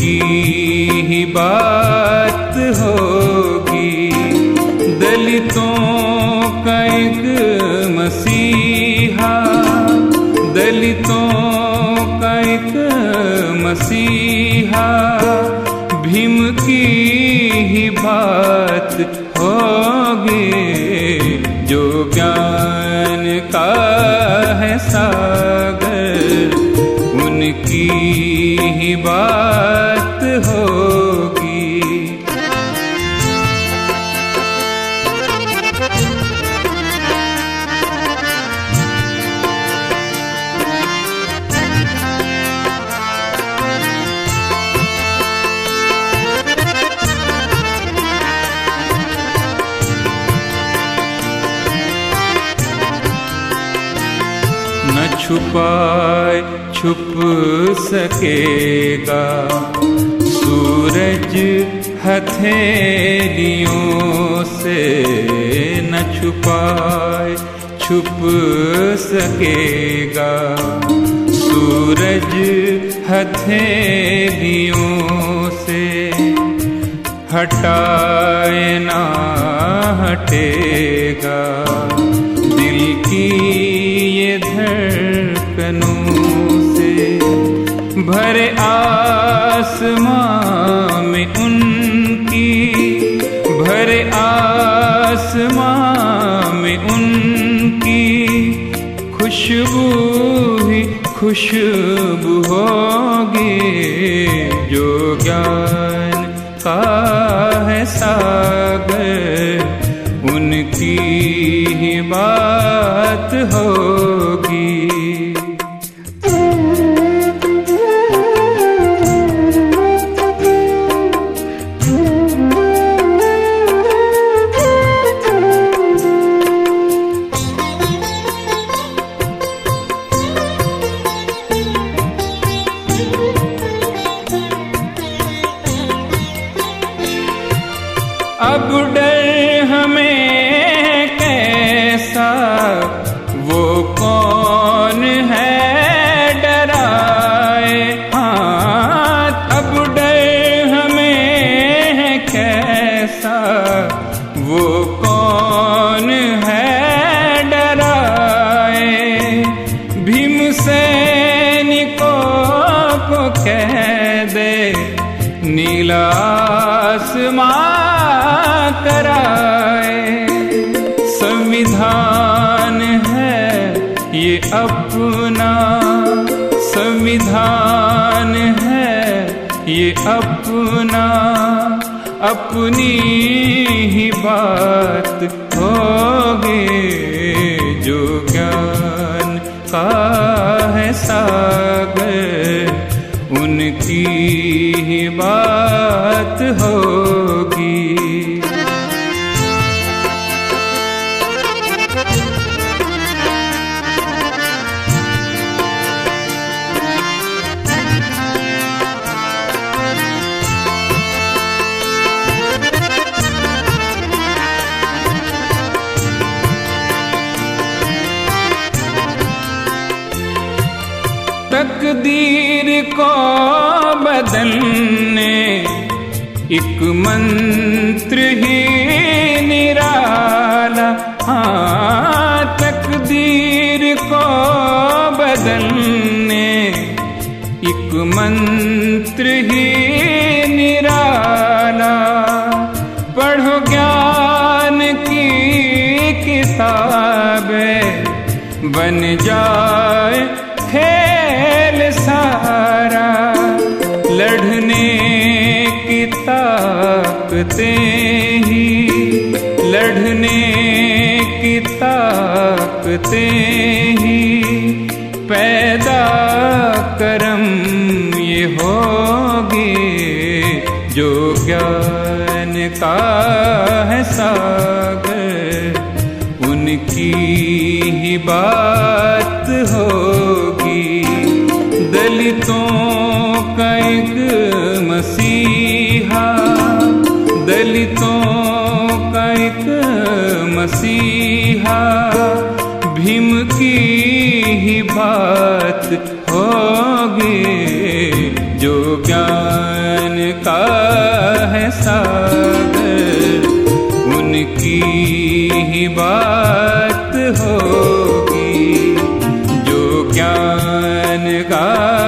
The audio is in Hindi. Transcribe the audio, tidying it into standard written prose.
उनकी ही बात होगी। दलितों का एक मसीहा, दलितों का एक मसीहा, भीम की ही बात होगी। जो ज्ञान का है सागर, उनकी ही बात होगी। न छुपाए छुप सकेगा सूरज हथेलियों से, न छुपाए छुप सकेगा सूरज हथेलियों से। हटाए ना हटेगा दिल की ये धड़कनों से। भरे आसमां में उनकी, भरे आसमां में उनकी खुशबू ही खुशबू होगी। जो ज्ञान का है सागर, उनकी ही बात होगी। अब डर हमें कैसा, वो कौन है डराए। हाँ, अब डर हमें कैसा, वो कौन है डराए। भीम सैनिकों को कह दे नीला आसमां कराए। संविधान है ये अपना, संविधान है ये अपना, अपनी ही बात होगी। जो ज्ञान का है सागर, उनकी ही बात होगी। तकदीर को बदलने एक मंत्र ही निराला। हाँ, तकदीर को बदलने एक मंत्र ही निराला। पढ़ो ज्ञान की किताबें, बन जाए खेल सारा। लड़ने की ताकतें ही, लड़ने की ताकतें ही पैदा करम ये होगी। जो ज्ञान का है सागर, उनकी ही बात होगी। दलितों का एक मसीहा, दलितों का एक मसीहा, भीम की ही बात होगी। जो ज्ञान का है सागर, उनकी ही बात होगी। जो ज्ञान का